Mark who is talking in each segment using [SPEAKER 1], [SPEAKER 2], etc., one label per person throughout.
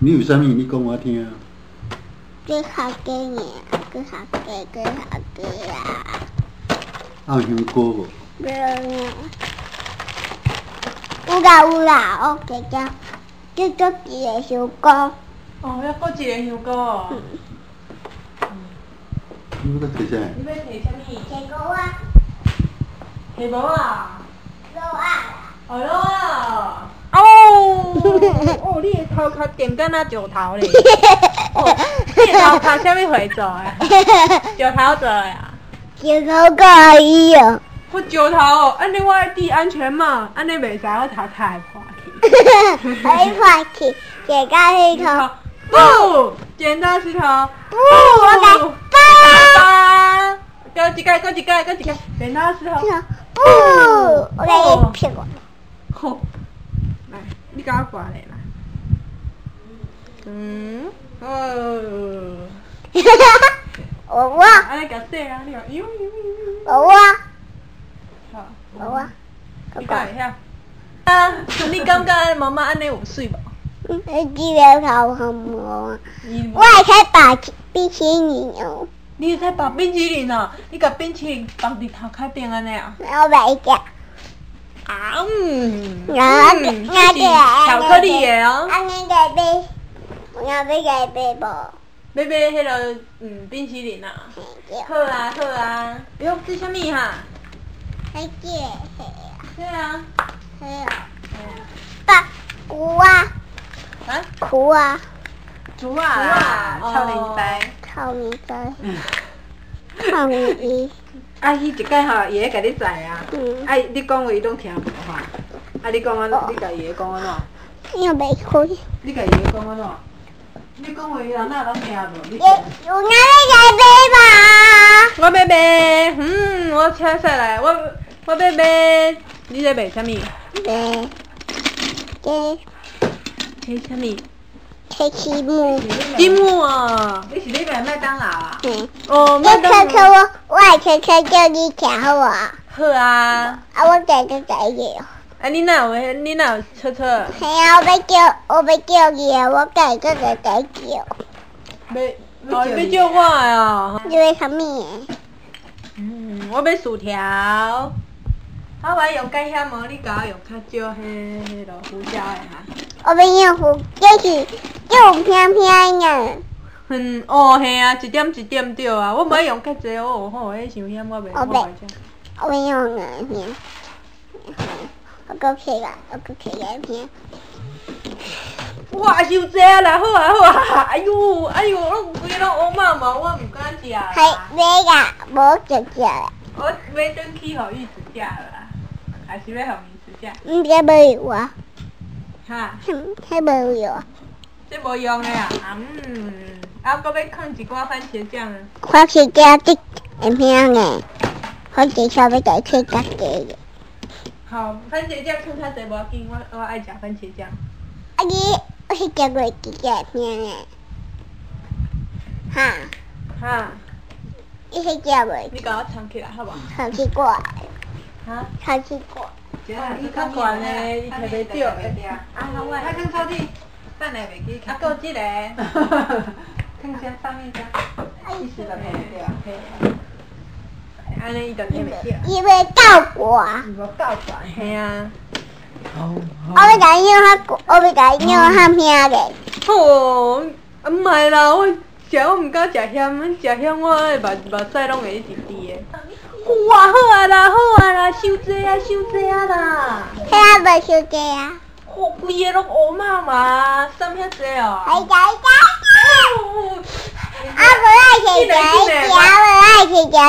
[SPEAKER 1] 你有啥物？你讲我听。
[SPEAKER 2] 去学鸡呀，去学鸡啊！
[SPEAKER 1] 有香菇无？
[SPEAKER 2] 没有。有啦，我姐姐，这做一个香菇。
[SPEAKER 3] 哦，要搁一个香菇哦。
[SPEAKER 1] 你要摕啥？
[SPEAKER 3] 你要摕啥物？
[SPEAKER 2] 摕菇啊。
[SPEAKER 3] 摕无啊？
[SPEAKER 2] 卤啊。
[SPEAKER 3] 哦，卤啊！哦，你的头壳点敢若石头咧。哦，你的头壳啥物货做的？石头做的啊？
[SPEAKER 2] 石头可以哦。
[SPEAKER 3] 我石头哦，安尼我爱戴安全帽，安尼袂使我头壳会破去。
[SPEAKER 2] 会破去，剪到石头。
[SPEAKER 3] 不，剪刀石头。
[SPEAKER 2] 不，我来
[SPEAKER 3] 八。搁一届，剪刀石头。
[SPEAKER 2] 不，我来一屁股。
[SPEAKER 3] 好，来，你甲我挂咧啦。
[SPEAKER 2] 我。
[SPEAKER 3] 安尼甲洗啊，你讲
[SPEAKER 2] 我。
[SPEAKER 3] 好。
[SPEAKER 2] 我。
[SPEAKER 3] 你敢会晓？啊，你感觉妈妈安尼有水无？
[SPEAKER 2] 这个头很毛。我还可以把冰淇淋哦。
[SPEAKER 3] 你会使绑冰淇淋哦？你甲冰淇淋绑伫头壳顶安尼啊？
[SPEAKER 2] 我袂食。
[SPEAKER 3] 啊巧克力的哦。
[SPEAKER 2] 安尼个买，我要买个买无？
[SPEAKER 3] 要买迄个冰淇淋啊？好啊。哟，这啥物哈？
[SPEAKER 2] 迄个
[SPEAKER 3] 对啊。
[SPEAKER 2] 爸，菇啊。
[SPEAKER 3] 啊？
[SPEAKER 2] 菇啊。
[SPEAKER 3] 竹啊啦，臭明白。
[SPEAKER 2] 臭米仔。臭米。
[SPEAKER 3] 啊，迄一届吼，爷爷甲你载啊。啊，你讲话伊拢听无吼。啊，你讲你甲爷爷讲安怎？
[SPEAKER 2] 你又袂开。
[SPEAKER 3] 你甲爷爷讲安怎？你讲话人哪拢听无？
[SPEAKER 2] 有哪里买吧？
[SPEAKER 3] 我要买，我请说来，我要买，你在买啥物？
[SPEAKER 2] 买。
[SPEAKER 3] 买啥物？
[SPEAKER 2] 买积木。
[SPEAKER 3] 积木哦。你是咧买麦当劳啊？
[SPEAKER 2] 哦，麦当劳。我爱车叫你吃好无？
[SPEAKER 3] 好啊。
[SPEAKER 2] 啊，我带个仔个。
[SPEAKER 3] 啊，你哪有车？
[SPEAKER 2] 系啊，我要叫你啊，我改个仔叫。
[SPEAKER 3] 要叫我的哦。
[SPEAKER 2] 你要啥物？
[SPEAKER 3] 我要薯条。我要用介险无？你甲我用较少迄落胡椒的哈。
[SPEAKER 2] 我要用这有偏偏的。
[SPEAKER 3] 嘿啊，一点对啊，我袂用较济，我吼，迄伤险，我袂食。
[SPEAKER 2] 我要用两片。我搁摕两片。
[SPEAKER 3] 哇，伤济啊啦，好啊！哎呦，拢规个拢乌毛毛，我唔敢食啦。
[SPEAKER 2] 买啦，无就食啦。
[SPEAKER 3] 我买转去互玉子食啦，还是要互玉子食？
[SPEAKER 2] 这无有啊。
[SPEAKER 3] 哈？
[SPEAKER 2] 这无有啊。
[SPEAKER 3] 这无用的啊，啊，搁要放一寡番茄酱啊。
[SPEAKER 2] 番茄酱这会偏的，番茄酱要改去家己的。
[SPEAKER 3] 好，番茄酱放较济无要紧，我爱食番茄酱。
[SPEAKER 2] 啊我是食过几个偏的。
[SPEAKER 3] 哈？
[SPEAKER 2] 你是食过？
[SPEAKER 3] 你甲我藏起来好无？
[SPEAKER 2] 藏起过。
[SPEAKER 3] 哈？
[SPEAKER 2] 藏起过。
[SPEAKER 3] 伊较悬的，伊摕袂着的。啊，好啊。啊，放抽屉，等下袂记。啊，搁即个。放啥放面啥？意思就摕袂着。嘿。安尼伊就摕袂着。
[SPEAKER 2] 伊要倒过。
[SPEAKER 3] 伊无倒过。嘿啊。
[SPEAKER 2] 我要甲你用较偏的。
[SPEAKER 3] 吼，毋係啦，我毋敢食咸，食咸我的目屎拢会一直滴的。哇，好啊啦，伤济啊啦。
[SPEAKER 2] 迄啊无伤济啊。
[SPEAKER 3] 吼，规个拢乌毛嘛，送遐济哦。
[SPEAKER 2] 爱食。啊，无爱食我爱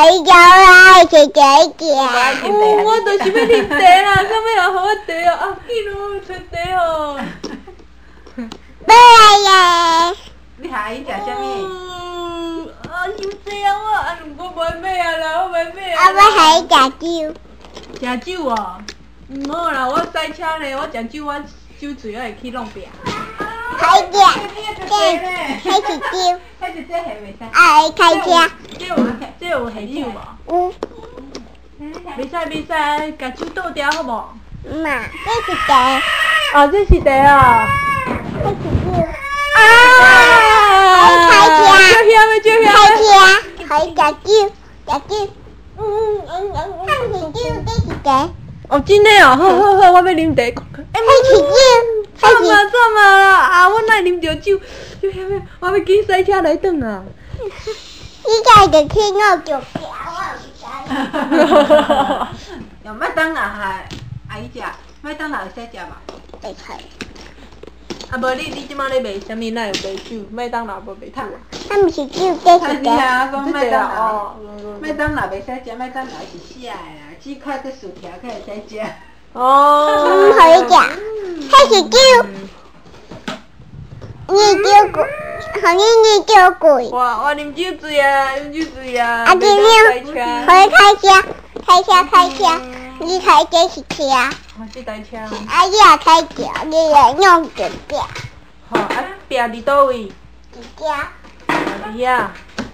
[SPEAKER 2] 食。
[SPEAKER 3] 我就是要啉茶啦，啥物人互我茶哦？啊，紧哦，找茶哦。
[SPEAKER 2] 买来耶。
[SPEAKER 3] 你下伊食啥物？伤济啊我袂买啊啦，我袂买啊。
[SPEAKER 2] 我下伊食酒。
[SPEAKER 3] 食酒哦？毋好啦，我塞车呢，我食酒，我酒醉我会去弄病。
[SPEAKER 2] 开车。迄是酒。
[SPEAKER 3] 迄是这下袂使。
[SPEAKER 2] 爱开车。
[SPEAKER 3] 这有下酒无？袂使，甲酒倒掉好无？
[SPEAKER 2] 妈，这是茶。
[SPEAKER 3] 哦，这是茶哦。
[SPEAKER 2] 这是酒。
[SPEAKER 3] 啊！
[SPEAKER 2] 食酒，他们是酒，这是茶。
[SPEAKER 3] 哦，真的哦，好，我要啉茶。
[SPEAKER 2] 这是酒，
[SPEAKER 3] 怎么啦？啊，我哪会啉着酒？我要紧驶车来转啊！
[SPEAKER 2] 你家就去我就吃，我唔知。
[SPEAKER 3] 有麦当劳还阿姨食，麦当劳会使食嘛？
[SPEAKER 2] 会使。
[SPEAKER 3] 啊，无你即摆咧卖啥物？哪有卖酒？麦当劳无卖酒啊？
[SPEAKER 2] 他们是酒，这是茶。
[SPEAKER 3] 啊，讲麦当劳，麦当劳袂使食，麦当劳是写的啦，鸡块跟薯条可会使食。哦。
[SPEAKER 2] 好一点，这是酒。你酒贵，好你酒贵。
[SPEAKER 3] 哇，我啉酒醉啊，啉酒醉啊！
[SPEAKER 2] 啊，今天可以开车，你开这是车。
[SPEAKER 3] 我这台车。
[SPEAKER 2] 啊，你也开车，你也用着表。
[SPEAKER 3] 好，啊，表伫倒位？
[SPEAKER 2] 伫遮。
[SPEAKER 3] 伫遐。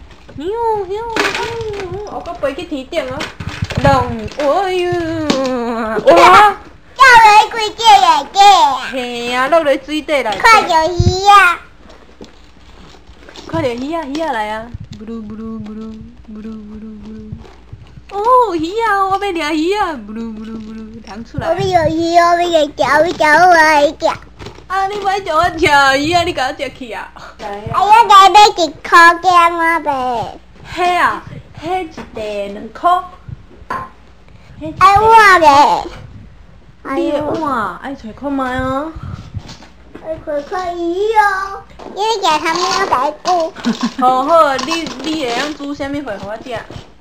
[SPEAKER 3] 我搁飞去天顶哦。哎呦！哇！
[SPEAKER 2] 叫来几只来个？
[SPEAKER 3] 嘿啊，落来水底来。
[SPEAKER 2] 看着鱼啊！
[SPEAKER 3] 看着鱼啊来啊！咕噜咕噜咕噜咕噜咕噜咕噜。哦，鱼啊！我要抓鱼啊！咕噜咕噜咕噜，弹出来。
[SPEAKER 2] 我要鱼，我要钓，我来钓。
[SPEAKER 3] 啊！你莫叫我吃鱼啊！你甲我食去啊！
[SPEAKER 2] 哎呀，来买1块给我呗。
[SPEAKER 3] 迄啊，迄一袋2块。
[SPEAKER 2] 爱碗嘞。
[SPEAKER 3] 你的碗爱找看卖哦。
[SPEAKER 2] 看鱼哦。你食啥物我甲你讲。
[SPEAKER 3] 好，你会晓煮啥物货互我食？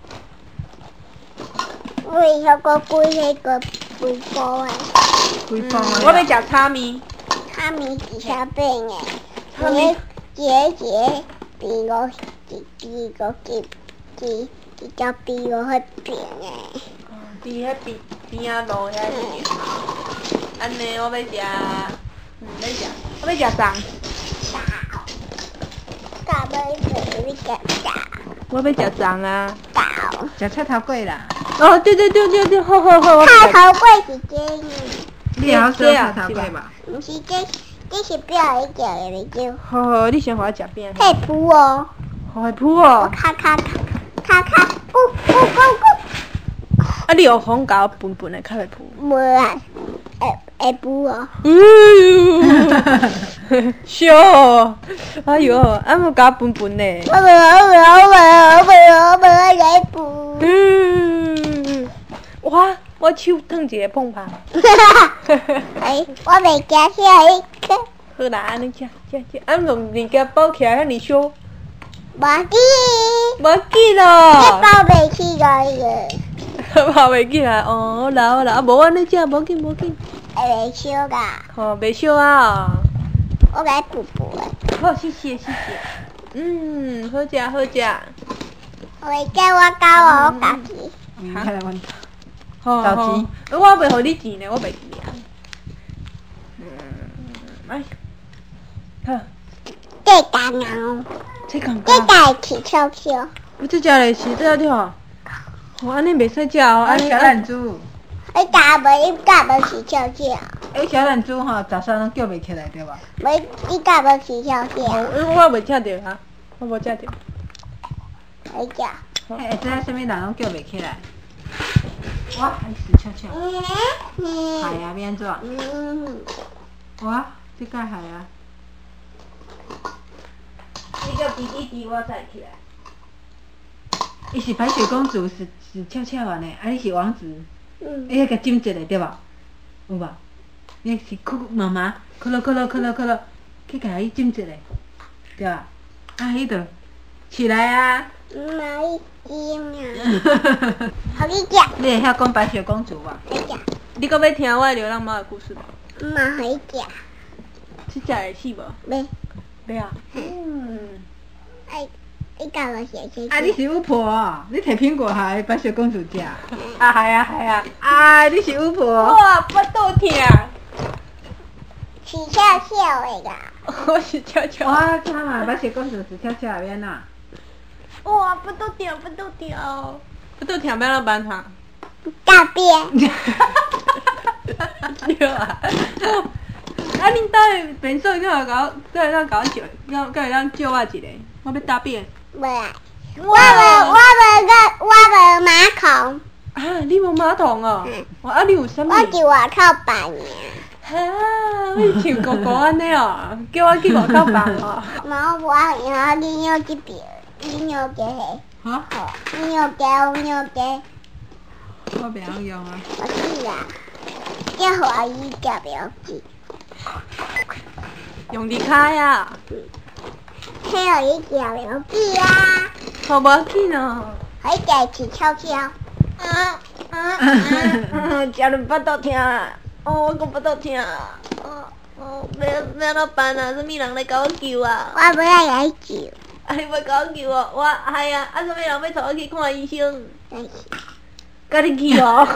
[SPEAKER 2] 我会晓个几个规煲的。
[SPEAKER 3] 我要食炒面。
[SPEAKER 2] 炒面是啥饼的？炒面一比较比我迄饼的。
[SPEAKER 3] 伫迄边仔路遐一边。安尼我要食，我要食粽。
[SPEAKER 2] 我要食
[SPEAKER 3] 我要食粽啊！
[SPEAKER 4] 食菜头粿啦。
[SPEAKER 3] 哦，对，好。
[SPEAKER 2] 菜头粿是这个。
[SPEAKER 4] 你会晓做菜头粿吧？
[SPEAKER 2] 不是这是表会叫的袂叫。
[SPEAKER 3] 好，你先互我食饼。
[SPEAKER 2] 配谱哦。
[SPEAKER 3] 会谱哦。
[SPEAKER 2] 咔，咕。
[SPEAKER 3] 啊，你有风甲我分的较会谱。
[SPEAKER 2] 无啊，会谱哦。
[SPEAKER 3] 笑哦！哎呦，啊无甲我分的。
[SPEAKER 2] 我无来谱。
[SPEAKER 3] 哇，我手烫一个碰棒。
[SPEAKER 2] 哎，我袂惊下一个。
[SPEAKER 3] 好啦，安尼食，啊，用物件包起来遐尼小。
[SPEAKER 2] 无记。
[SPEAKER 3] 无记咯。
[SPEAKER 2] 你包袂起来个。
[SPEAKER 3] 包袂起来，哦，好啦，啊，无安尼食，无紧。
[SPEAKER 2] 会袂烧噶。
[SPEAKER 3] 吼，袂烧啊。
[SPEAKER 2] 我来补的。
[SPEAKER 3] 好，谢谢。好食。
[SPEAKER 2] 我会叫我教我家己。
[SPEAKER 4] 开来问。
[SPEAKER 3] 好。我袂互你钱呢，我袂钱啊。好。
[SPEAKER 2] 这干哦。
[SPEAKER 3] 这干。
[SPEAKER 2] 这家起跳。
[SPEAKER 3] 我这食来是这条。哦，安尼袂使食哦，安尼。
[SPEAKER 4] 小懒猪。
[SPEAKER 2] 你家无起跳。
[SPEAKER 4] 小懒猪吼，早上拢叫袂起来对吧？
[SPEAKER 2] 你家无起跳。
[SPEAKER 3] 我袂听着哈，我无听着。
[SPEAKER 2] 会食。
[SPEAKER 4] 会知影啥物人拢叫袂起来？我还是悄。系啊，变怎？我这个系啊。
[SPEAKER 3] 你叫弟，我才起来。
[SPEAKER 4] 伊是白雪公主，是俏俏的呢，啊你是王子，你迄个จิ้一下对吧？有无？你是妈妈，可乐，去甲伊จิ้一下，对吧？啊迄个起来啊！
[SPEAKER 2] 哪一斤啊？好你食。
[SPEAKER 4] 你会晓讲白雪公主吧？
[SPEAKER 2] 会食。
[SPEAKER 3] 你搁要听我的流浪猫的故事无？
[SPEAKER 2] 嘛会食。
[SPEAKER 3] 这食会死无？袂啊。
[SPEAKER 2] 你教我写。
[SPEAKER 4] 啊，你是巫婆哦，你摕苹果互白雪公主食。
[SPEAKER 3] 啊，系啊。
[SPEAKER 4] 啊，你是巫婆。
[SPEAKER 3] 哇，不倒听。
[SPEAKER 2] 是笑的啦。
[SPEAKER 3] 我是悄。
[SPEAKER 4] 我看嘛，白雪公主是俏俏的免啊。
[SPEAKER 3] 哇，不倒听，不倒听要怎办法？
[SPEAKER 2] 大便。
[SPEAKER 3] 对啊。啊，恁兜的便所敢会当甲我借我一个？我要大便。
[SPEAKER 2] 无啊， 我无马桶。
[SPEAKER 3] 啊，你无马桶哦？啊，你有啥物？
[SPEAKER 2] 我伫外口放尔。
[SPEAKER 3] 哈，你像哥哥安尼哦，叫我去外口放哦。
[SPEAKER 2] 无我然后你尿这边，你尿这下。
[SPEAKER 4] 哈？
[SPEAKER 2] 你尿这，我尿这。
[SPEAKER 4] 我袂晓用啊。
[SPEAKER 2] 我是啦，这华语叫不要记。
[SPEAKER 3] 用离开啊！
[SPEAKER 2] 这有一叫不要记啊。
[SPEAKER 3] 好无要紧哦。
[SPEAKER 2] 还在起悄悄。
[SPEAKER 3] 家人巴肚痛啊！我讲巴肚痛啊！要怎办啊？什么人来甲我救啊？
[SPEAKER 2] 我不要来救。
[SPEAKER 3] 你要甲我救我？哎呀，什么人要带我去看医生？甲你去哦。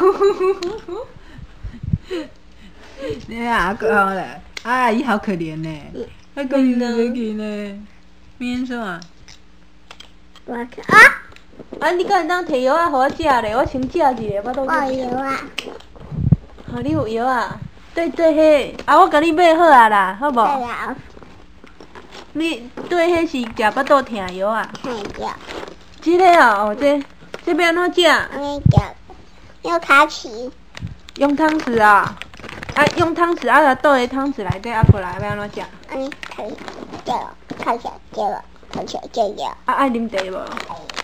[SPEAKER 4] 你阿哥好嘞，阿姨好可怜呢，还跟你在去呢，面霜啊？
[SPEAKER 2] 我看啊！
[SPEAKER 3] 啊，你敢会当摕药啊，互我食咧？我先食一个，我倒。
[SPEAKER 2] 我有啊。
[SPEAKER 3] 你有药啊？对迄，我甲你买好啊啦，好无？
[SPEAKER 2] 对啊。
[SPEAKER 3] 你对迄是食巴肚疼药啊？
[SPEAKER 2] 看着。
[SPEAKER 3] 这个哦，这要安怎食？
[SPEAKER 2] 安尼食，用卡起。
[SPEAKER 3] 用汤匙啊？用汤匙啊，倒喺汤匙内底啊，过来要安怎食？
[SPEAKER 2] 安尼可以，对了，看起来对了，看起来对了。
[SPEAKER 3] 爱啉茶无？